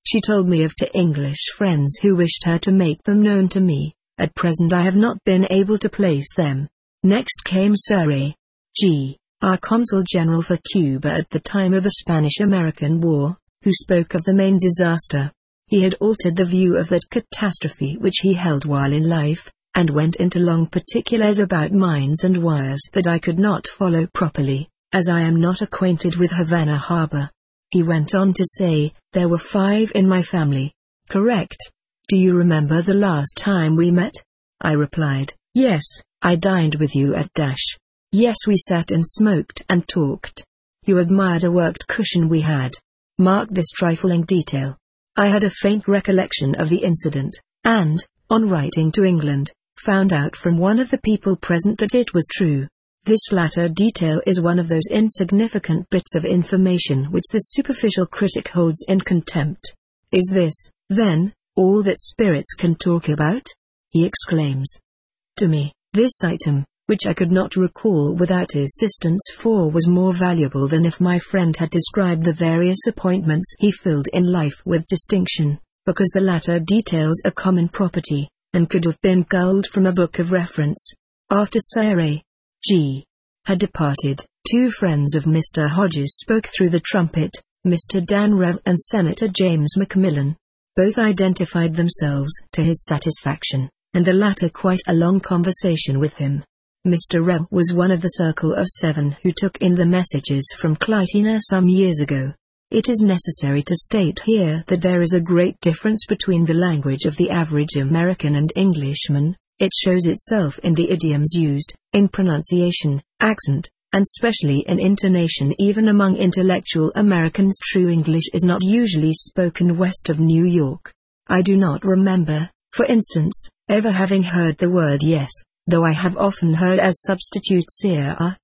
She told me of 2 English friends who wished her to make them known to me. At present I have not been able to place them. Next came Sir A. G., our Consul General for Cuba at the time of the Spanish-American War, who spoke of the main disaster. He had altered the view of that catastrophe which he held while in life, and went into long particulars about mines and wires that I could not follow properly, as I am not acquainted with Havana Harbor. He went on to say, there were 5 in my family. Correct. Do you remember the last time we met? I replied, yes, I dined with you at Dash. Yes, we sat and smoked and talked. You admired a worked cushion we had. Mark this trifling detail. I had a faint recollection of the incident, and, on writing to England, found out from one of the people present that it was true. This latter detail is one of those insignificant bits of information which the superficial critic holds in contempt. Is this, then, all that spirits can talk about? He exclaims. To me, this item, which I could not recall without assistance for, was more valuable than if my friend had described the various appointments he filled in life with distinction, because the latter details are common property, and could have been culled from a book of reference. After Sir A. G. had departed, 2 friends of Mr. Hodges spoke through the trumpet, Mr. Dan Rev and Senator James Macmillan. Both identified themselves to his satisfaction, and the latter quite a long conversation with him. Mr. Rev was one of the circle of 7 who took in the messages from Clytina some years ago. It is necessary to state here that there is a great difference between the language of the average American and Englishman. It shows itself in the idioms used, in pronunciation, accent, and specially in intonation. Even among intellectual Americans, true English is not usually spoken west of New York. I do not remember, for instance, ever having heard the word yes, though I have often heard as substitutes yeah,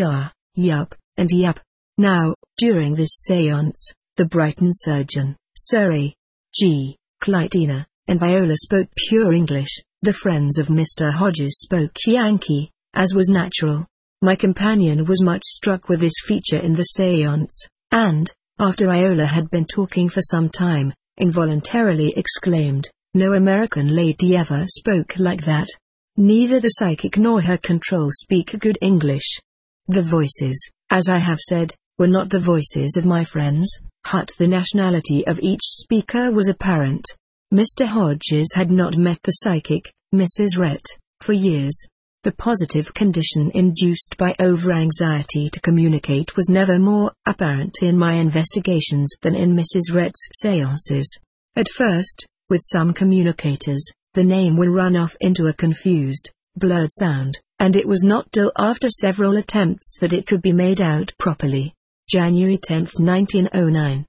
yup, and yap. Now, during this séance, the Brighton surgeon, Sir A. G., Clytina, and Viola spoke pure English. The friends of Mr. Hodges spoke Yankee, as was natural. My companion was much struck with this feature in the séance, and, after Viola had been talking for some time, involuntarily exclaimed, "No American lady ever spoke like that. Neither the psychic nor her control speak good English." The voices, as I have said, were not the voices of my friends, but the nationality of each speaker was apparent. Mr. Hodges had not met the psychic, Mrs. Rhett, for years. The positive condition induced by over-anxiety to communicate was never more apparent in my investigations than in Mrs. Rhett's séances. At first, with some communicators, the name will run off into a confused, blurred sound, and it was not till after several attempts that it could be made out properly. January 10, 1909,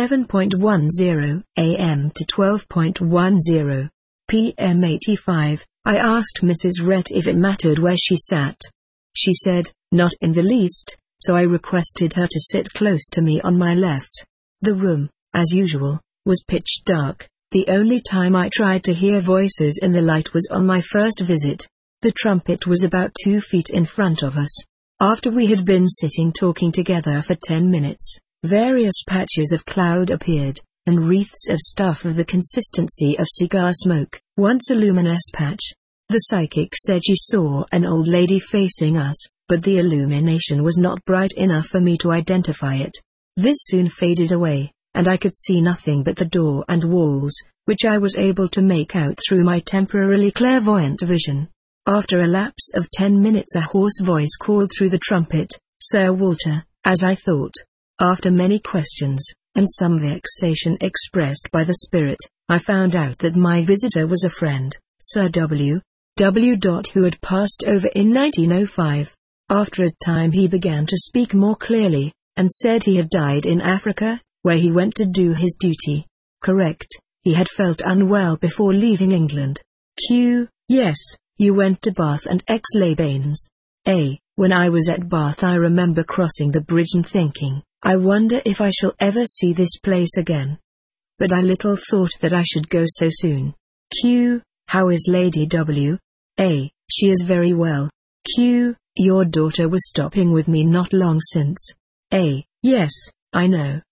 11:10 a.m. to 12:10 p.m. 85. I asked Mrs. Rhett if it mattered where she sat. She said, not in the least, so I requested her to sit close to me on my left. The room, as usual, was pitch dark. The only time I tried to hear voices in the light was on my first visit. The trumpet was about 2 feet in front of us. After we had been sitting talking together for 10 minutes, various patches of cloud appeared, and wreaths of stuff of the consistency of cigar smoke, once a luminous patch. The psychic said she saw an old lady facing us, but the illumination was not bright enough for me to identify it. This soon faded away, and I could see nothing but the door and walls, which I was able to make out through my temporarily clairvoyant vision. After a lapse of 10 minutes a hoarse voice called through the trumpet, "Sir Walter," as I thought. After many questions, and some vexation expressed by the spirit, I found out that my visitor was a friend, Sir W. who had passed over in 1905. After a time he began to speak more clearly, and said he had died in Africa, where he went to do his duty. Correct, he had felt unwell before leaving England. Q. Yes, you went to Bath and Aix-les-Bains. A. When I was at Bath I remember crossing the bridge and thinking, I wonder if I shall ever see this place again. But I little thought that I should go so soon. Q. How is Lady W? A. She is very well. Q. Your daughter was stopping with me not long since. A. Yes, I know,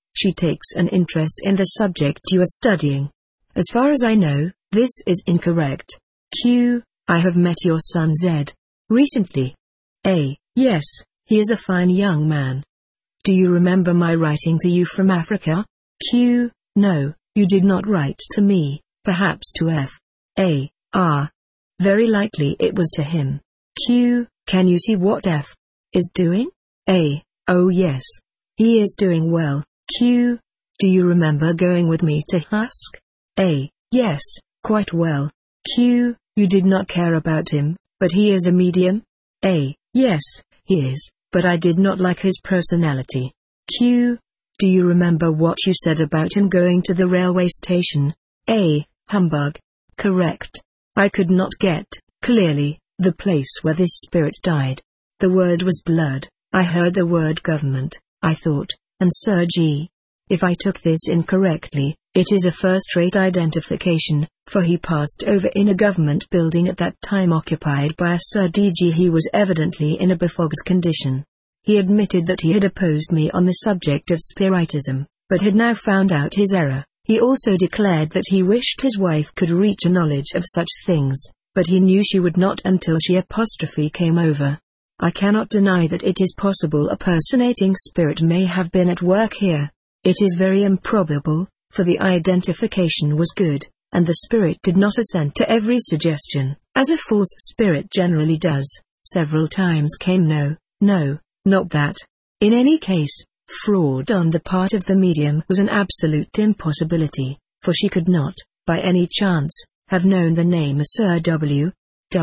She takes an interest in the subject you are studying. As far as I know, this is incorrect. Q. I have met your son Z. recently. A. Yes, he is a fine young man. Do you remember my writing to you from Africa? Q. No, you did not write to me, perhaps to F. A. Very likely it was to him. Q. Can you see what F. is doing? A. Oh yes. He is doing well. Q. Do you remember going with me to Husk? A. Yes, quite well. Q. You did not care about him, but he is a medium? A. Yes, he is, but I did not like his personality. Q. Do you remember what you said about him going to the railway station? A. Humbug. Correct. I could not get, clearly, the place where this spirit died. The word was blood. I heard the word government, I thought, and Sir G. If I took this incorrectly, it is a first-rate identification, for he passed over in a government building at that time occupied by a Sir D.G. He was evidently in a befogged condition. He admitted that he had opposed me on the subject of spiritism, but had now found out his error. He also declared that he wished his wife could reach a knowledge of such things, but he knew she would not until she came over. I cannot deny that it is possible a personating spirit may have been at work here. It is very improbable, for the identification was good, and the spirit did not assent to every suggestion, as a false spirit generally does. Several times came no, not that. In any case, fraud on the part of the medium was an absolute impossibility, for she could not, by any chance, have known the name of Sir W.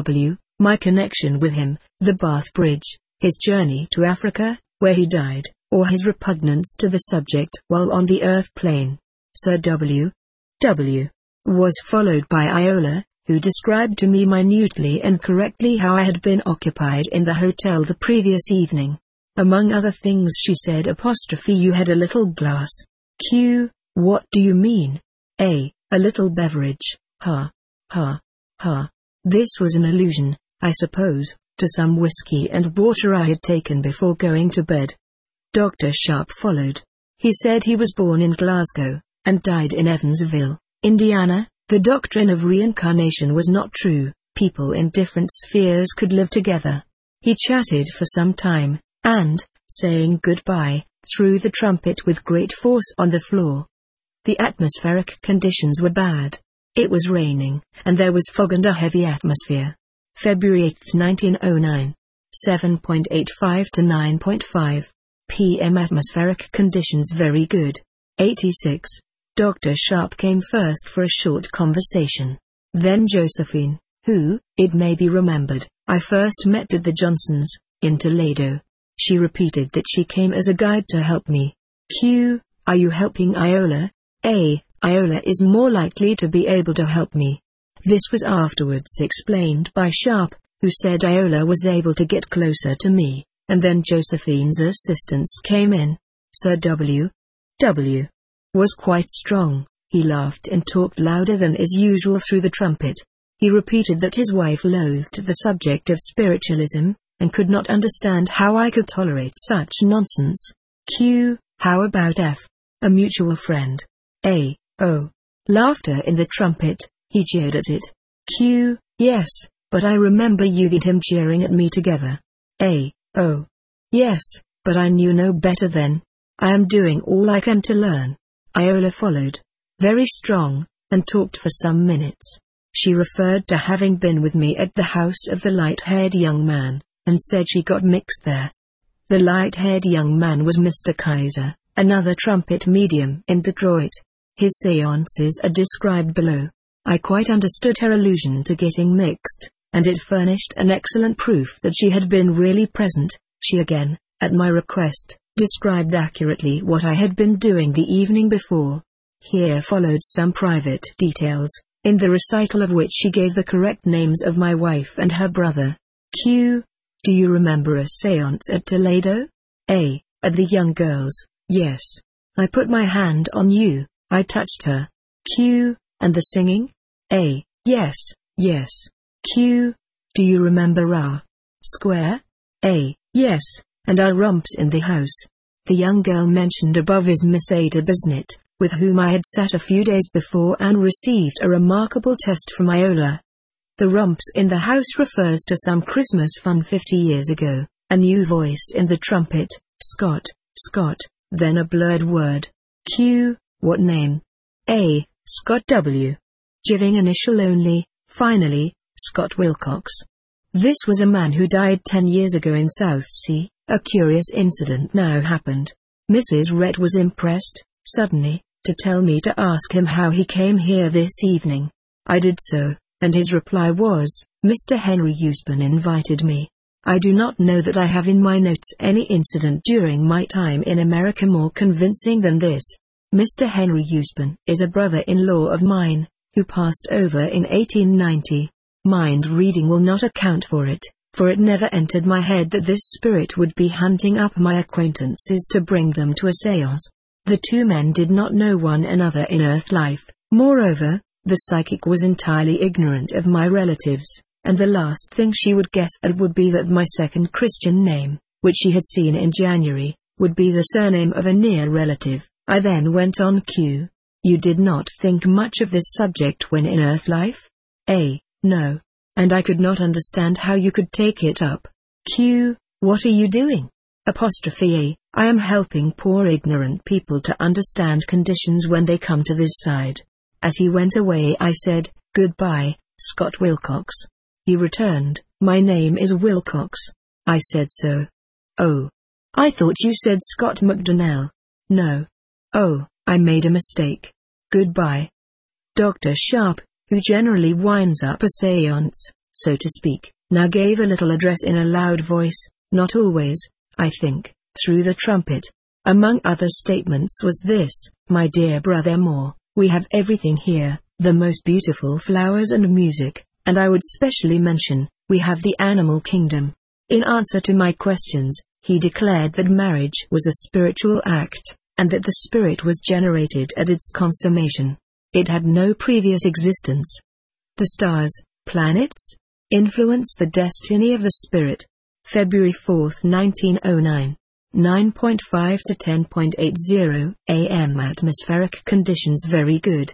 My connection with him, the Bath Bridge, his journey to Africa, where he died, or his repugnance to the subject while on the earth plane. Sir W. was followed by Iola, who described to me minutely and correctly how I had been occupied in the hotel the previous evening. Among other things she said you had a little glass. Q. What do you mean? A little beverage. Ha. This was an allusion, I suppose, to some whiskey and water I had taken before going to bed. Dr. Sharp followed. He said he was born in Glasgow, and died in Evansville, Indiana. The doctrine of reincarnation was not true. People in different spheres could live together. He chatted for some time, and, saying goodbye, threw the trumpet with great force on the floor. The atmospheric conditions were bad. It was raining, and there was fog and a heavy atmosphere. February 8, 1909. 7.85 to 9.5 p.m. Atmospheric conditions very good. 86. Dr. Sharp came first for a short conversation. Then Josephine, who, it may be remembered, I first met at the Johnsons', in Toledo. She repeated that she came as a guide to help me. Q. Are you helping Iola? A. Iola is more likely to be able to help me. This was afterwards explained by Sharp, who said Iola was able to get closer to me, and then Josephine's assistants came in. Sir W. was quite strong. He laughed and talked louder than is usual through the trumpet. He repeated that his wife loathed the subject of spiritualism, and could not understand how I could tolerate such nonsense. Q. How about F. a mutual friend? A. Oh. Laughter in the trumpet. He jeered at it. Q. Yes, but I remember you and him jeering at me together. A. Oh. Yes, but I knew no better then. I am doing all I can to learn. Iola followed. Very strong, and talked for some minutes. She referred to having been with me at the house of the light-haired young man, and said she got mixed there. The light-haired young man was Mr. Kaiser, another trumpet medium in Detroit. His séances are described below. I quite understood her allusion to getting mixed, and it furnished an excellent proof that she had been really present. She again, at my request, described accurately what I had been doing the evening before. Here followed some private details, in the recital of which she gave the correct names of my wife and her brother. Q. Do you remember a séance at Toledo? A. At the young girls, yes. I put my hand on you, I touched her. Q. And the singing? A. Yes. Q. Do you remember our square? A. Yes, and our romps in the house. The young girl mentioned above is Miss Ada Bisnet, with whom I had sat a few days before and received a remarkable test from Iola. The rumps in the house refers to some Christmas fun 50 years ago. A new voice in the trumpet, Scott, Scott, then a blurred word. Q, what name? A, Scott W. Giving initial only, finally, Scott Wilcox. This was a man who died 10 years ago in Southsea. A curious incident now happened. Mrs. Rhett was impressed, suddenly, to tell me to ask him how he came here this evening. I did so, and his reply was, Mr. Henry Usborne invited me. I do not know that I have in my notes any incident during my time in America more convincing than this. Mr. Henry Usborne is a brother-in-law of mine, who passed over in 1890. Mind reading will not account for it never entered my head that this spirit would be hunting up my acquaintances to bring them to a séance. The two men did not know one another in earth life. Moreover, the psychic was entirely ignorant of my relatives, and the last thing she would guess at would be that my second Christian name, which she had seen in January, would be the surname of a near relative. I then went on. Q. You did not think much of this subject when in earth life? A. No. And I could not understand how you could take it up. Q. What are you doing? Apostrophe A. I am helping poor ignorant people to understand conditions when they come to this side. As he went away I said, Goodbye, Scott Wilcox. He returned, My name is Wilcox. I said so. Oh. I thought you said Scott McDonnell. No. Oh, I made a mistake. Goodbye. Dr. Sharp, who generally winds up a séance, so to speak, now gave a little address in a loud voice, not always, I think, through the trumpet. Among other statements was this, My dear brother Moore, we have everything here, the most beautiful flowers and music, and I would specially mention, we have the animal kingdom. In answer to my questions, he declared that marriage was a spiritual act, and that the spirit was generated at its consummation. It had no previous existence. The stars, planets, influence the destiny of the spirit. February 4, 1909. 9.5 to 10.80 am. Atmospheric conditions very good.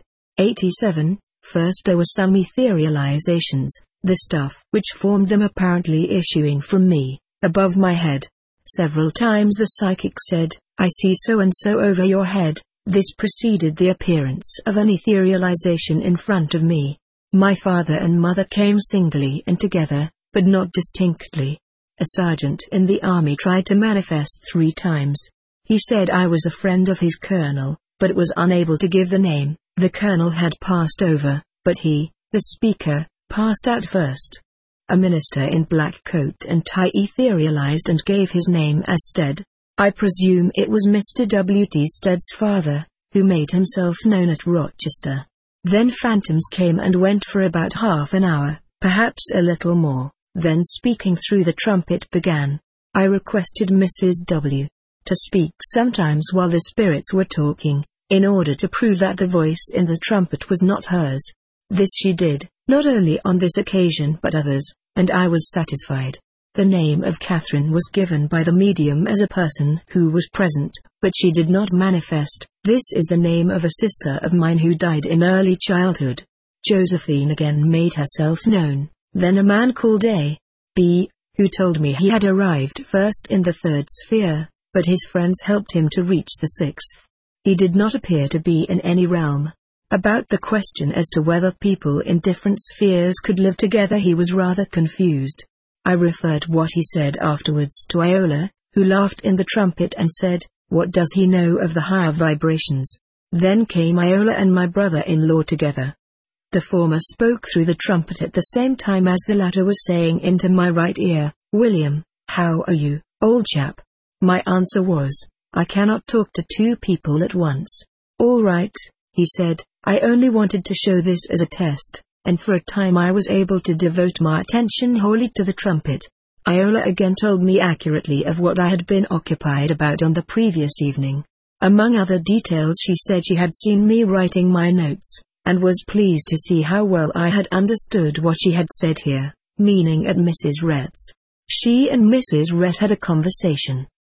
87. First there were some etherealizations, the stuff which formed them apparently issuing from me, above my head. Several times the psychic said, I see so and so over your head. This preceded the appearance of an etherealization in front of me. My father and mother came singly and together, but not distinctly. A sergeant in the army tried to manifest 3 times. He said I was a friend of his colonel, but was unable to give the name. The colonel had passed over, but he, the speaker, passed out first. A minister in black coat and tie etherealized and gave his name as Stead. I presume it was Mr. W. T. Stead's father, who made himself known at Rochester. Then phantoms came and went for about half an hour, perhaps a little more, then speaking through the trumpet began. I requested Mrs. W. to speak sometimes while the spirits were talking, in order to prove that the voice in the trumpet was not hers. This she did, not only on this occasion but others, and I was satisfied. The name of Catherine was given by the medium as a person who was present, but she did not manifest. This is the name of a sister of mine who died in early childhood. Josephine again made herself known, then a man called A. B., who told me he had arrived first in the 3rd sphere, but his friends helped him to reach the 6th. He did not appear to be in any realm. About the question as to whether people in different spheres could live together he was rather confused. I referred what he said afterwards to Iola, who laughed in the trumpet and said, What does he know of the higher vibrations? Then came Iola and my brother-in-law together. The former spoke through the trumpet at the same time as the latter was saying into my right ear, William, how are you, old chap? My answer was, I cannot talk to 2 people at once. All right, he said, I only wanted to show this as a test. And for a time I was able to devote my attention wholly to the trumpet. Iola again told me accurately of what I had been occupied about on the previous evening. Among other details she said she had seen me writing my notes, and was pleased to see how well I had understood what she had said here, meaning at Mrs. Rhett's. She and Mrs. Rhett had a conversation,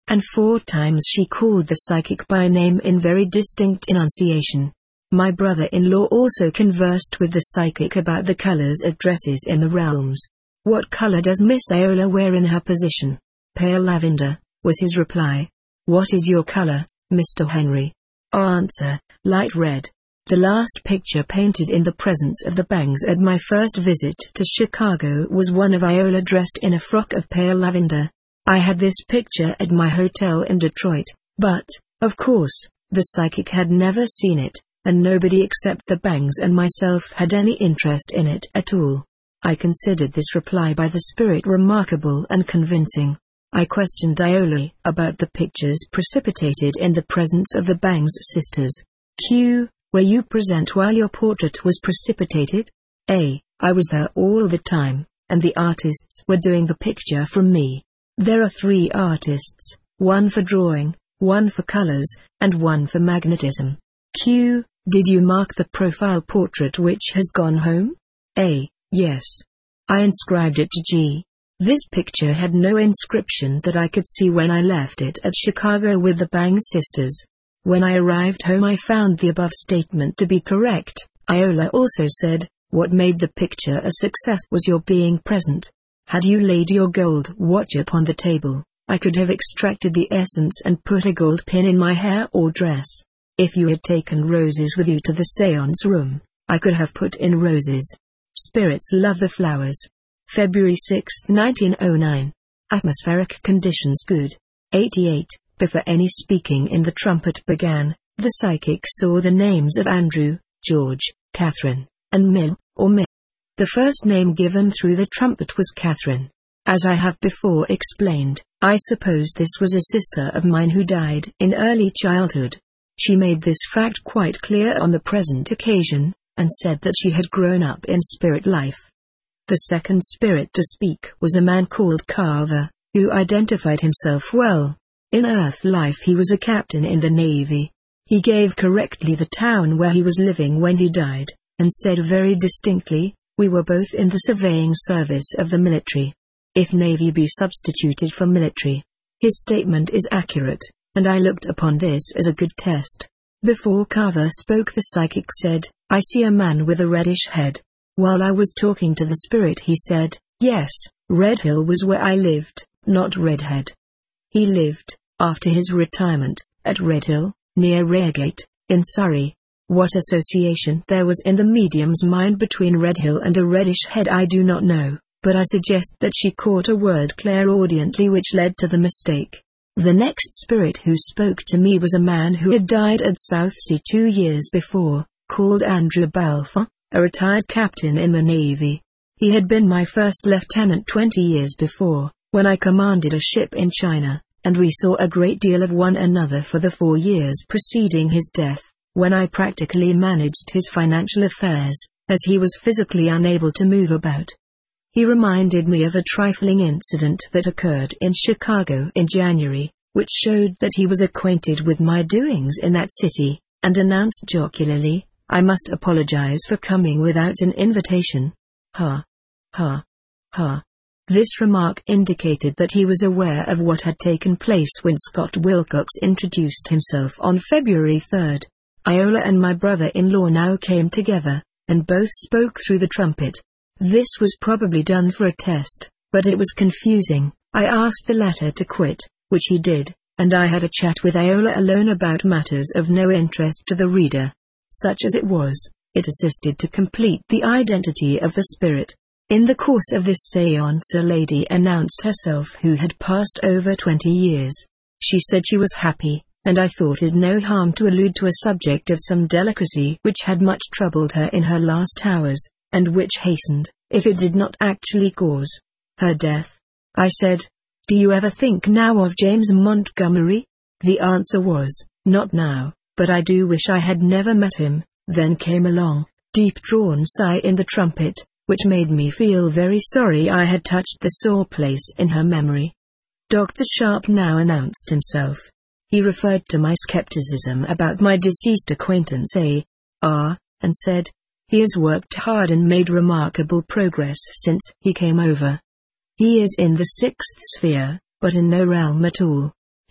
and 4 times she called the psychic by name in very distinct enunciation. My brother-in-law also conversed with the psychic about the colors of dresses in the realms. "What color does Miss Iola wear in her position?" "Pale lavender," was his reply. "What is your color, Mr. Henry?" Answer: "Light red." The last picture painted in the presence of the Bangs at my first visit to Chicago was one of Iola dressed in a frock of pale lavender. I had this picture at my hotel in Detroit, but, of course, the psychic had never seen it, and nobody except the Bangs and myself had any interest in it at all. I considered this reply by the spirit remarkable and convincing. I questioned Iola about the pictures precipitated in the presence of the Bangs sisters. Q. Were you present while your portrait was precipitated? A. I was there all the time, and the artists were doing the picture from me. There are 3 artists, one for drawing, one for colors, and one for magnetism. Q. Did you mark the profile portrait which has gone home? A. Yes. I inscribed it to G. This picture had no inscription that I could see when I left it at Chicago with the Bang sisters. When I arrived home I found the above statement to be correct. Iola also said, "What made the picture a success was your being present. Had you laid your gold watch upon the table, I could have extracted the essence and put a gold pin in my hair or dress. If you had taken roses with you to the seance room, I could have put in roses. Spirits love the flowers." February 6, 1909. Atmospheric conditions good. 88. Before any speaking in the trumpet began, the psychic saw the names of Andrew, George, Catherine, and Mill, or Mill. The first name given through the trumpet was Catherine. As I have before explained, I supposed this was a sister of mine who died in early childhood. She made this fact quite clear on the present occasion, and said that she had grown up in spirit life. The second spirit to speak was a man called Carver, who identified himself well. In earth life he was a captain in the Navy. He gave correctly the town where he was living when he died, and said very distinctly, "We were both in the surveying service of the military." If Navy be substituted for military, his statement is accurate, and I looked upon this as a good test. Before Carver spoke, the psychic said, "I see a man with a reddish head." While I was talking to the spirit he said, "Yes, Red Hill was where I lived, not Redhead." He lived, after his retirement, at Red Hill, near Reigate, in Surrey. What association there was in the medium's mind between Red Hill and a reddish head I do not know, but I suggest that she caught a word clairaudiently which led to the mistake. The next spirit who spoke to me was a man who had died at Southsea 2 years before, called Andrew Balfour, a retired captain in the Navy. He had been my first lieutenant 20 years before, when I commanded a ship in China, and we saw a great deal of one another for the 4 years preceding his death, when I practically managed his financial affairs, as he was physically unable to move about. He reminded me of a trifling incident that occurred in Chicago in January, which showed that he was acquainted with my doings in that city, and announced jocularly, "I must apologize for coming without an invitation." Ha! Ha! Ha! This remark indicated that he was aware of what had taken place when Scott Wilcox introduced himself on February 3. Iola and my brother-in-law now came together, and both spoke through the trumpet. This was probably done for a test, but it was confusing. I asked the latter to quit, which he did, and I had a chat with Iola alone about matters of no interest to the reader. Such as it was, it assisted to complete the identity of the spirit. In the course of this séance a lady announced herself who had passed over 20 years. She said she was happy, and I thought it no harm to allude to a subject of some delicacy which had much troubled her in her last hours, and which hastened, if it did not actually cause, her death. I said, "Do you ever think now of James Montgomery?" The answer was, "Not now, but I do wish I had never met him." Then came a long, deep-drawn sigh in the trumpet, which made me feel very sorry I had touched the sore place in her memory. Dr. Sharp now announced himself. He referred to my skepticism about my deceased acquaintance A.R., and said, "He has worked hard and made remarkable progress since he came over. He is in the 6th sphere, but in no realm at all.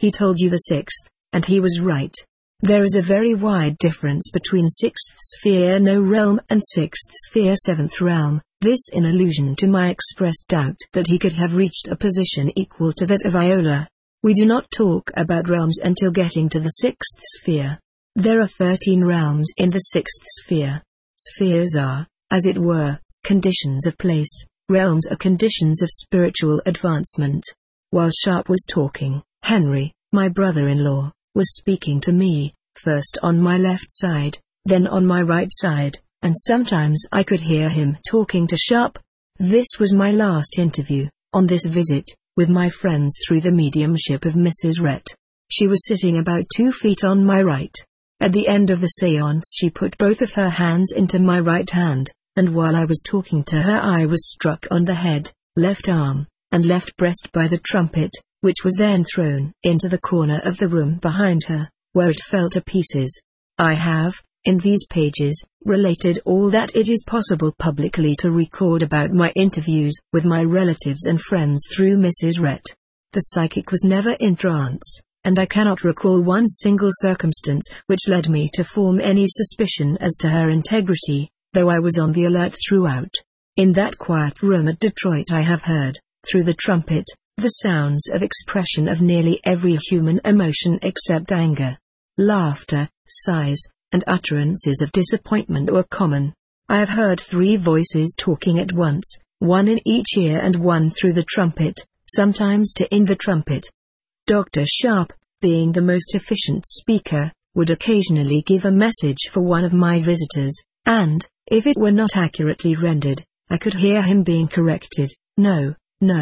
He told you the sixth, and he was right. There is a very wide difference between sixth sphere no realm and sixth sphere seventh realm, this in allusion to my expressed doubt that he could have reached a position equal to that of Iola. We do not talk about realms until getting to the sixth sphere. There are 13 realms in the sixth sphere. Spheres are, as it were, conditions of place, realms are conditions of spiritual advancement. While Sharp was talking, Henry, my brother-in-law, was speaking to me, first on my left side, then on my right side, and sometimes I could hear him talking to Sharp. This was my last interview, on this visit, with my friends through the mediumship of Mrs. Rhett. She was sitting about 2 feet on my right. At the end of the séance she put both of her hands into my right hand, and while I was talking to her I was struck on the head, left arm, and left breast by the trumpet, which was then thrown into the corner of the room behind her, where it fell to pieces. I have, in these pages, related all that it is possible publicly to record about my interviews with my relatives and friends through Mrs. Rhett. The psychic was never in trance, and I cannot recall one single circumstance which led me to form any suspicion as to her integrity, though I was on the alert throughout. In that quiet room at Detroit I have heard, through the trumpet, the sounds of expression of nearly every human emotion except anger. Laughter, sighs, and utterances of disappointment were common. I have heard 3 voices talking at once, one in each ear and one through the trumpet, sometimes two in the trumpet. Dr. Sharp, being the most efficient speaker, would occasionally give a message for one of my visitors, and, if it were not accurately rendered, I could hear him being corrected. No,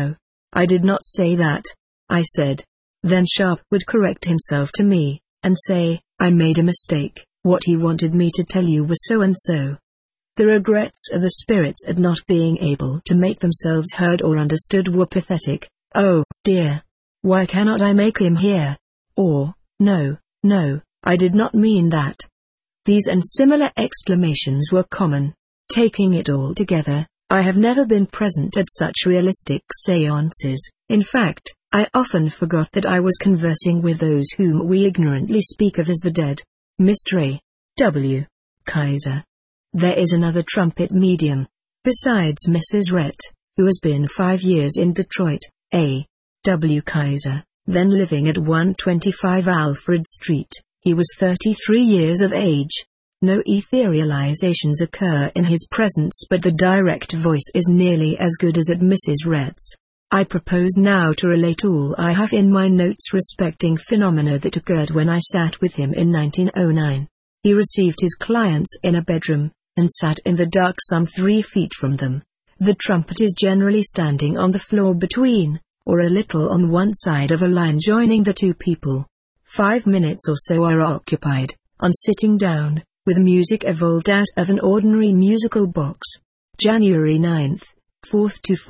I did not say that. I said. Then Sharp would correct himself to me, and say, I made a mistake, what he wanted me to tell you was so and so. The regrets of the spirits at not being able to make themselves heard or understood were pathetic. Oh, dear! Why cannot I make him hear? Or, no, I did not mean that. These and similar exclamations were common. Taking it all together, I have never been present at such realistic séances. In fact, I often forgot that I was conversing with those whom we ignorantly speak of as the dead. Mr. A. W. Kaiser. There is another trumpet medium, besides Mrs. Rhett, who has been 5 years in Detroit, A. W. Kaiser, then living at 125 Alfred Street. He was 33 years of age. No etherealizations occur in his presence, but the direct voice is nearly as good as at Mrs. Rhett's. I propose now to relate all I have in my notes respecting phenomena that occurred when I sat with him in 1909. He received his clients in a bedroom, and sat in the dark some 3 feet from them. The trumpet is generally standing on the floor between, or a little on one side of a line joining the 2 people. 5 minutes or so are occupied, on sitting down, with music evolved out of an ordinary musical box. January 9th, 4th to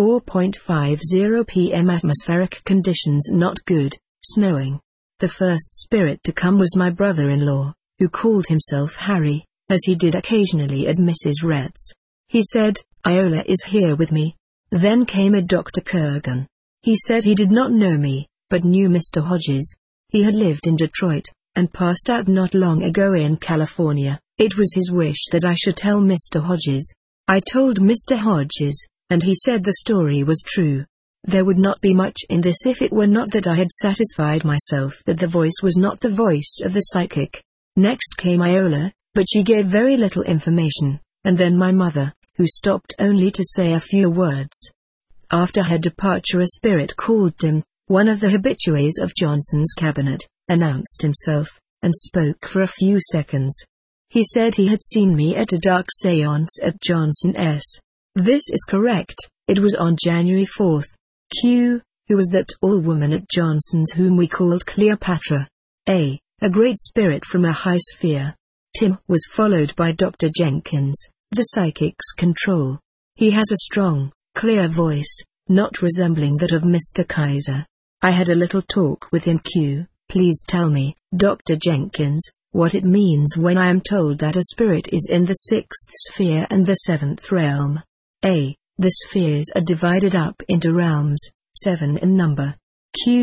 4:50 p.m. Atmospheric conditions not good, snowing. The first spirit to come was my brother-in-law, who called himself Harry, as he did occasionally at Mrs. Rhett's. He said, Iola is here with me. Then came a Dr. Kurgan. He said he did not know me, but knew Mr. Hodges. He had lived in Detroit, and passed out not long ago in California. It was his wish that I should tell Mr. Hodges. I told Mr. Hodges, and he said the story was true. There would not be much in this if it were not that I had satisfied myself that the voice was not the voice of the psychic. Next came Iola, but she gave very little information, and then my mother, who stopped only to say a few words. After her departure a spirit called Tim, one of the habitués of Johnson's cabinet, announced himself, and spoke for a few seconds. He said he had seen me at a dark séance at Johnson's. This is correct, it was on January 4th. Q, who was that tall woman at Johnson's whom we called Cleopatra. A great spirit from a high sphere. Tim was followed by Dr. Jenkins, the psychic's control. He has a strong, clear voice, not resembling that of Mr. Kaiser. I had a little talk with him. Q, please tell me, Dr. Jenkins, what it means when I am told that a spirit is in the 6th sphere and the 7th realm. A. The spheres are divided up into realms, 7 in number. Q.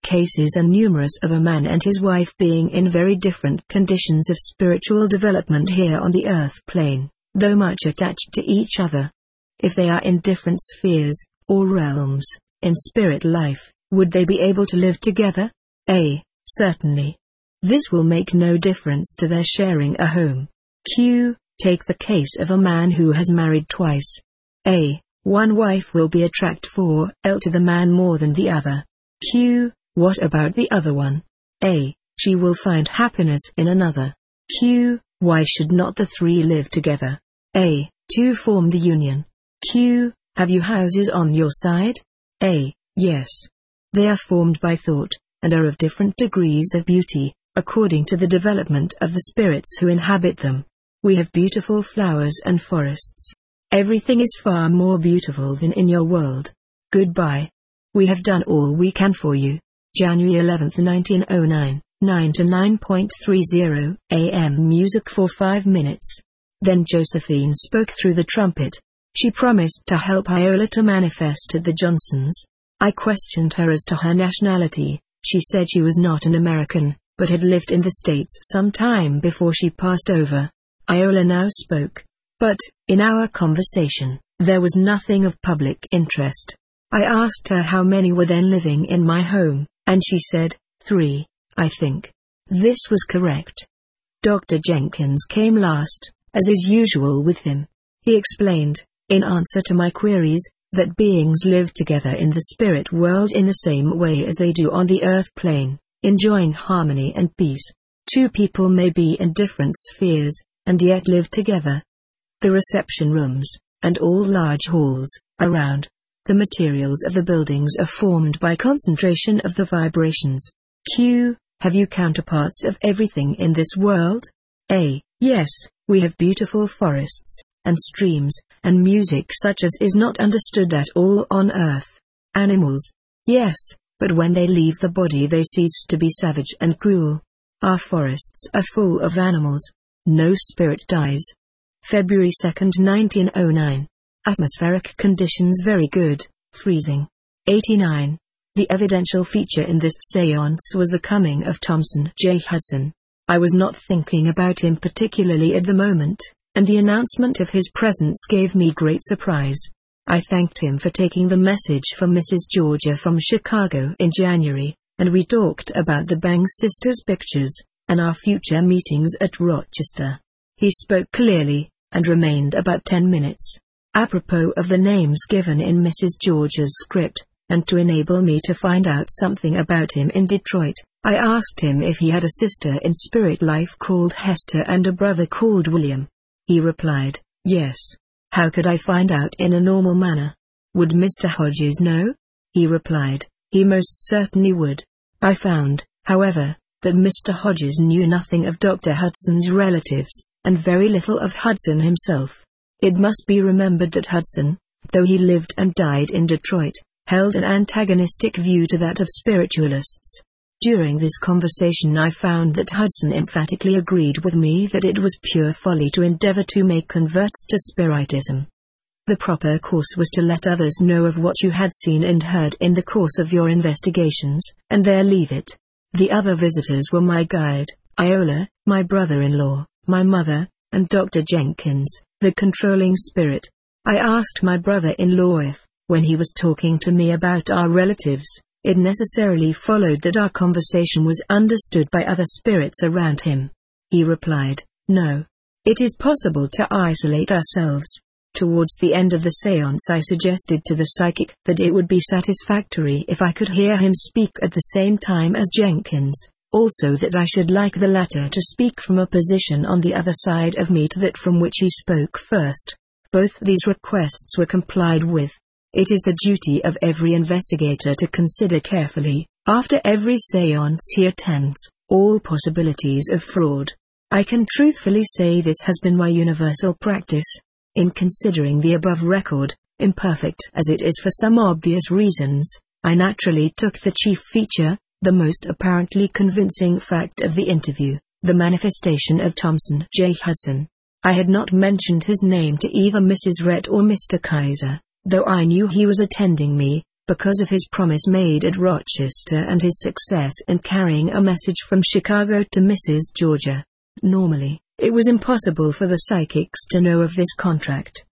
cases and numerous of a man and his wife being in very different conditions of spiritual development here on the earth plane, though much attached to each other. If they are in different spheres, or realms, in spirit life, would they be able to live together? A. Certainly. This will make no difference to their sharing a home. Q. Take the case of a man who has married twice. A. One wife will be attracted to the man more than the other. Q. What about the other one? A. She will find happiness in another. Q. Why should not the three live together? A. To form the union. Q. Have you houses on your side? A. Yes. They are formed by thought, and are of different degrees of beauty, according to the development of the spirits who inhabit them. We have beautiful flowers and forests. Everything is far more beautiful than in your world. Goodbye. We have done all we can for you. January 11, 1909, 9 to 9:30 a.m. Music for 5 minutes. Then Josephine spoke through the trumpet. She promised to help Iola to manifest at the Johnsons. I questioned her as to her nationality. She said she was not an American, but had lived in the States some time before she passed over. Iola now spoke. But, in our conversation, there was nothing of public interest. I asked her how many were then living in my home, and she said, 3, I think. This was correct. Dr. Jenkins came last, as is usual with him. He explained, in answer to my queries, that beings live together in the spirit world in the same way as they do on the earth plane, enjoying harmony and peace. Two people may be in different spheres, and yet live together. The reception rooms, and all large halls, around the materials of the buildings are formed by concentration of the vibrations. Q. Have you counterparts of everything in this world? A. Yes, we have beautiful forests, and streams, and music such as is not understood at all on earth. Animals. Yes, but when they leave the body they cease to be savage and cruel. Our forests are full of animals. No spirit dies. February 2, 1909. Atmospheric conditions very good, freezing. 89. The evidential feature in this séance was the coming of Thomson J. Hudson. I was not thinking about him particularly at the moment, and the announcement of his presence gave me great surprise. I thanked him for taking the message for Mrs. Georgia from Chicago in January, and we talked about the Bangs sisters' pictures, and our future meetings at Rochester. He spoke clearly, and remained about 10 minutes. Apropos of the names given in Mrs. George's script, and to enable me to find out something about him in Detroit, I asked him if he had a sister in spirit life called Hester and a brother called William. He replied, yes. How could I find out in a normal manner? Would Mr. Hodges know? He replied, he most certainly would. I found, however, that Mr. Hodges knew nothing of Dr. Hudson's relatives, and very little of Hudson himself. It must be remembered that Hudson, though he lived and died in Detroit, held an antagonistic view to that of spiritualists. During this conversation I found that Hudson emphatically agreed with me that it was pure folly to endeavor to make converts to Spiritism. The proper course was to let others know of what you had seen and heard in the course of your investigations, and there leave it. The other visitors were my guide, Iola, my brother-in-law, my mother, and Dr. Jenkins, the controlling spirit. I asked my brother-in-law if, when he was talking to me about our relatives, it necessarily followed that our conversation was understood by other spirits around him. He replied, no. It is possible to isolate ourselves. Towards the end of the séance I suggested to the psychic that it would be satisfactory if I could hear him speak at the same time as Jenkins, also that I should like the latter to speak from a position on the other side of me to that from which he spoke first. Both these requests were complied with. It is the duty of every investigator to consider carefully, after every séance he attends, all possibilities of fraud. I can truthfully say this has been my universal practice. In considering the above record, imperfect as it is for some obvious reasons, I naturally took the chief feature, the most apparently convincing fact of the interview, the manifestation of Thomson J. Hudson. I had not mentioned his name to either Mrs. Rhett or Mr. Kaiser, though I knew he was attending me, because of his promise made at Rochester and his success in carrying a message from Chicago to Mrs. Georgia. Normally, it was impossible for the psychics to know of this contract.